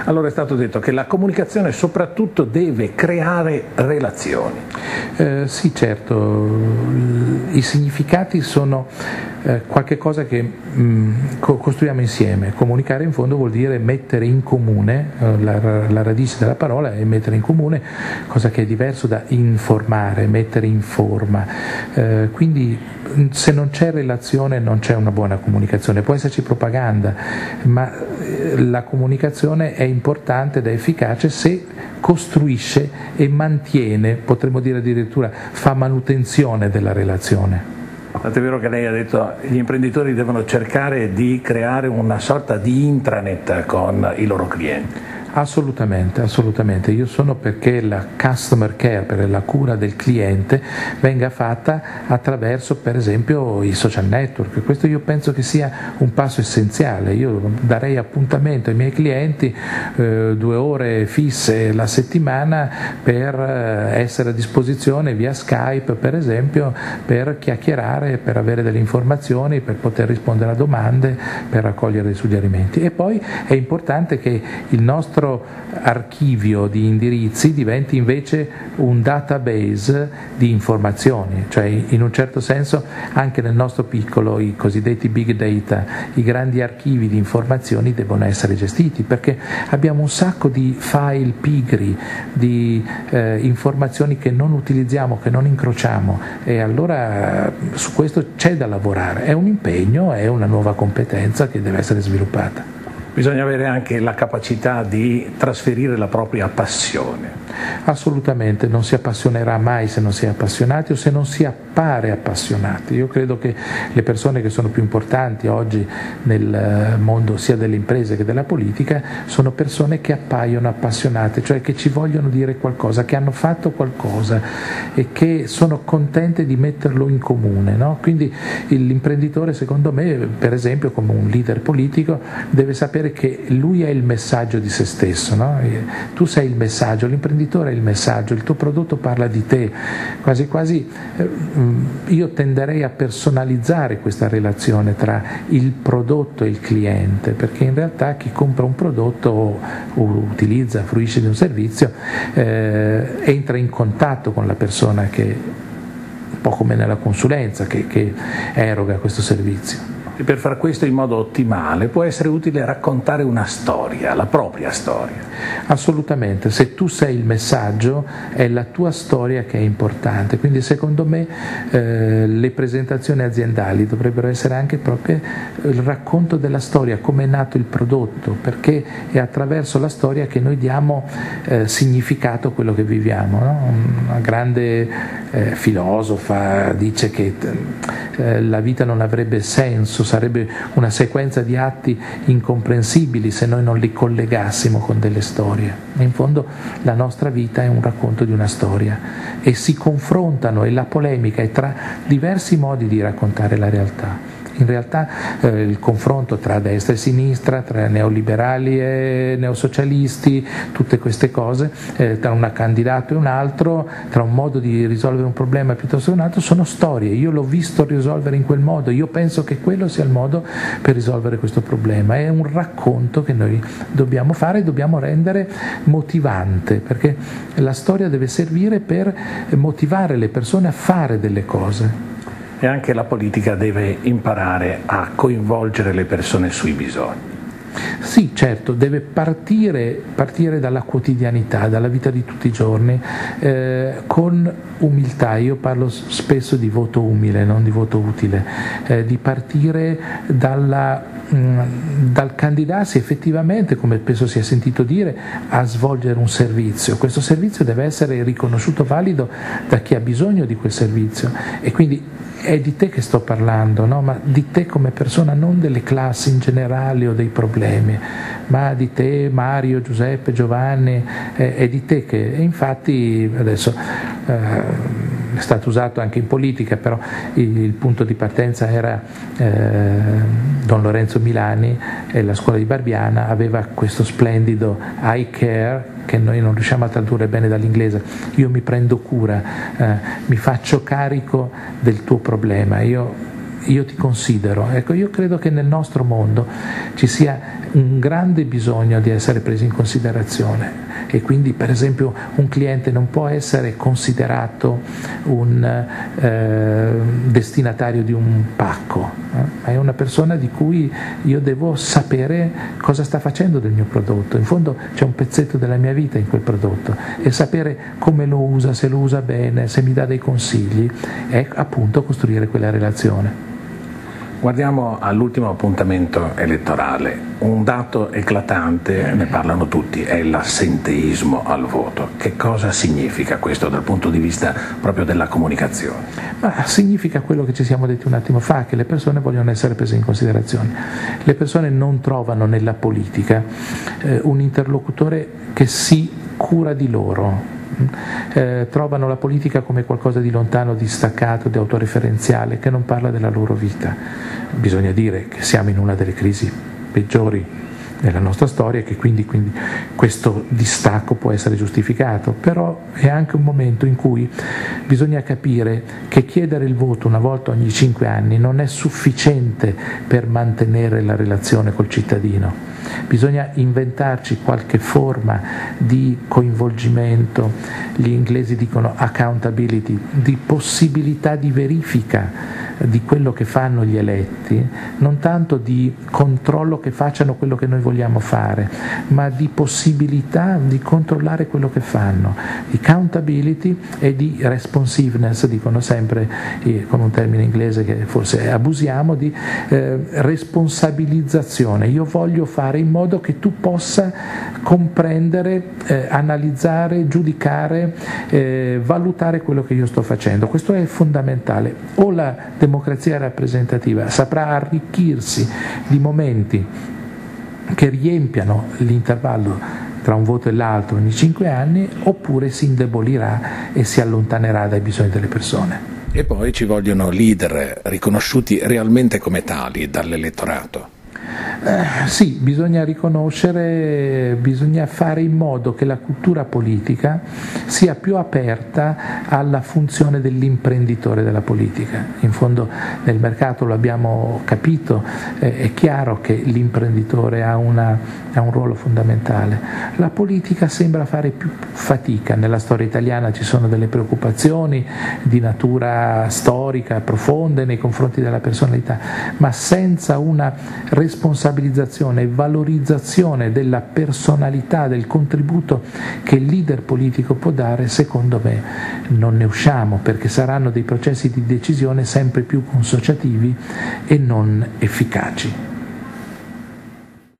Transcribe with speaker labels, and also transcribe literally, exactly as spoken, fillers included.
Speaker 1: Allora è stato detto che la comunicazione soprattutto deve creare relazioni.
Speaker 2: Eh, sì, certo, i significati sono eh, qualche cosa che mh, co- costruiamo insieme. Comunicare in fondo vuol dire mettere in comune, eh, la, la radice della parola è mettere in comune, cosa che è diverso da informare, mettere in forma. Eh, quindi se non c'è relazione non c'è una buona comunicazione, può esserci propaganda, ma la comunicazione è importante ed è efficace se costruisce e mantiene, potremmo dire addirittura fa manutenzione della relazione.
Speaker 1: Tant'è vero che lei ha detto che gli imprenditori devono cercare di creare una sorta di intranet con i loro clienti.
Speaker 2: Assolutamente, assolutamente. Io sono perché la customer care, per la cura del cliente, venga fatta attraverso per esempio i social network. Questo io penso che sia un passo essenziale. Io darei appuntamento ai miei clienti eh, due ore fisse la settimana per eh, essere a disposizione via Skype per esempio, per chiacchierare, per avere delle informazioni, per poter rispondere a domande, per raccogliere dei suggerimenti. E poi è importante che il nostro archivio di indirizzi diventi invece un database di informazioni, cioè in un certo senso anche nel nostro piccolo i cosiddetti big data, i grandi archivi di informazioni devono essere gestiti perché abbiamo un sacco di file pigri, di eh, informazioni che non utilizziamo, che non incrociamo e allora su questo c'è da lavorare, è un impegno, è una nuova competenza che deve essere sviluppata.
Speaker 1: Bisogna avere anche la capacità di trasferire la propria passione.
Speaker 2: Assolutamente, non si appassionerà mai se non si è appassionati o se non si appare appassionati. Io credo che le persone che sono più importanti oggi nel mondo sia delle imprese che della politica sono persone che appaiono appassionate, cioè che ci vogliono dire qualcosa, che hanno fatto qualcosa e che sono contente di metterlo in comune, no? Quindi l'imprenditore secondo me, per esempio come un leader politico, deve sapere che lui è il messaggio di se stesso, no? Tu sei il messaggio, l'imprenditore è il messaggio, il tuo prodotto parla di te, quasi quasi eh, io tenderei a personalizzare questa relazione tra il prodotto e il cliente, perché in realtà chi compra un prodotto o, o utilizza, fruisce di un servizio eh, entra in contatto con la persona che, un po' come nella consulenza, che, che eroga questo servizio.
Speaker 1: E per far questo in modo ottimale può essere utile raccontare una storia, la propria storia.
Speaker 2: Assolutamente, se tu sei il messaggio è la tua storia che è importante, quindi secondo me eh, le presentazioni aziendali dovrebbero essere anche proprio il racconto della storia, come è nato il prodotto, perché è attraverso la storia che noi diamo eh, significato a quello che viviamo, no? Una grande eh, filosofa dice che eh, la vita non avrebbe senso, sarebbe una sequenza di atti incomprensibili se noi non li collegassimo con delle storie. In fondo la nostra vita è un racconto di una storia e si confrontano e la polemica è tra diversi modi di raccontare la realtà. In realtà eh, il confronto tra destra e sinistra, tra neoliberali e neosocialisti, tutte queste cose, eh, tra un candidato e un altro, tra un modo di risolvere un problema piuttosto che un altro, sono storie. Io l'ho visto risolvere in quel modo, io penso che quello sia il modo per risolvere questo problema. È un racconto che noi dobbiamo fare e dobbiamo rendere motivante, perché la storia deve servire per motivare le persone a fare delle cose.
Speaker 1: E anche la politica deve imparare a coinvolgere le persone sui bisogni.
Speaker 2: Sì, certo, deve partire, partire dalla quotidianità, dalla vita di tutti i giorni, eh, con umiltà. Io parlo spesso di voto umile, non di voto utile, eh, di partire dalla, mh, dal candidarsi effettivamente, come spesso si è sentito dire, a svolgere un servizio. Questo servizio deve essere riconosciuto valido da chi ha bisogno di quel servizio e quindi è di te che sto parlando, no? Ma di te come persona, non delle classi in generale o dei problemi, ma di te, Mario, Giuseppe, Giovanni, eh, è di te che, e infatti adesso eh, è stato usato anche in politica, però il, il punto di partenza era eh, Don Lorenzo Milani e la scuola di Barbiana aveva questo splendido I care, che noi non riusciamo a tradurre bene dall'inglese, io mi prendo cura, eh, mi faccio carico del tuo problema, io, io ti considero. Ecco, io credo che nel nostro mondo ci sia un grande bisogno di essere presi in considerazione, e quindi per esempio un cliente non può essere considerato un eh, destinatario di un pacco, eh? ma è una persona di cui io devo sapere cosa sta facendo del mio prodotto. In fondo c'è un pezzetto della mia vita in quel prodotto, e sapere come lo usa, se lo usa bene, se mi dà dei consigli, è appunto costruire quella relazione.
Speaker 1: Guardiamo all'ultimo appuntamento elettorale. Un dato eclatante, ne parlano tutti, è l'assenteismo al voto. Che cosa significa questo dal punto di vista proprio della comunicazione?
Speaker 2: Ma significa quello che ci siamo detti un attimo fa, che le persone vogliono essere prese in considerazione. Le persone non trovano nella politica eh, un interlocutore che si cura di loro. Eh, trovano la politica come qualcosa di lontano, di staccato, di autoreferenziale, che non parla della loro vita. Bisogna dire che siamo in una delle crisi peggiori nella nostra storia, e che quindi, quindi questo distacco può essere giustificato, però è anche un momento in cui bisogna capire che chiedere il voto una volta ogni cinque anni non è sufficiente per mantenere la relazione col cittadino. Bisogna inventarci qualche forma di coinvolgimento, gli inglesi dicono accountability, di possibilità di verifica di quello che fanno gli eletti, non tanto di controllo che facciano quello che noi vogliamo fare, ma di possibilità di controllare quello che fanno, di accountability e di responsiveness, dicono sempre eh, con un termine inglese che forse abusiamo, di eh, responsabilizzazione. Io voglio fare in modo che tu possa comprendere, eh, analizzare, giudicare, eh, valutare quello che io sto facendo. Questo è fondamentale. O la democrazia rappresentativa saprà arricchirsi di momenti che riempiano l'intervallo tra un voto e l'altro ogni cinque anni, oppure si indebolirà e si allontanerà dai bisogni delle persone.
Speaker 1: E poi ci vogliono leader riconosciuti realmente come tali dall'elettorato.
Speaker 2: Eh, sì, bisogna riconoscere, bisogna fare in modo che la cultura politica sia più aperta alla funzione dell'imprenditore della politica. In fondo nel mercato lo abbiamo capito, eh, è chiaro che l'imprenditore ha, una, ha un ruolo fondamentale. La politica sembra fare più fatica. Nella storia italiana ci sono delle preoccupazioni di natura storica profonde nei confronti della personalità, ma senza una responsabilizzazione e valorizzazione della personalità, del contributo che il leader politico può dare, secondo me non ne usciamo, perché saranno dei processi di decisione sempre più consociativi e non efficaci.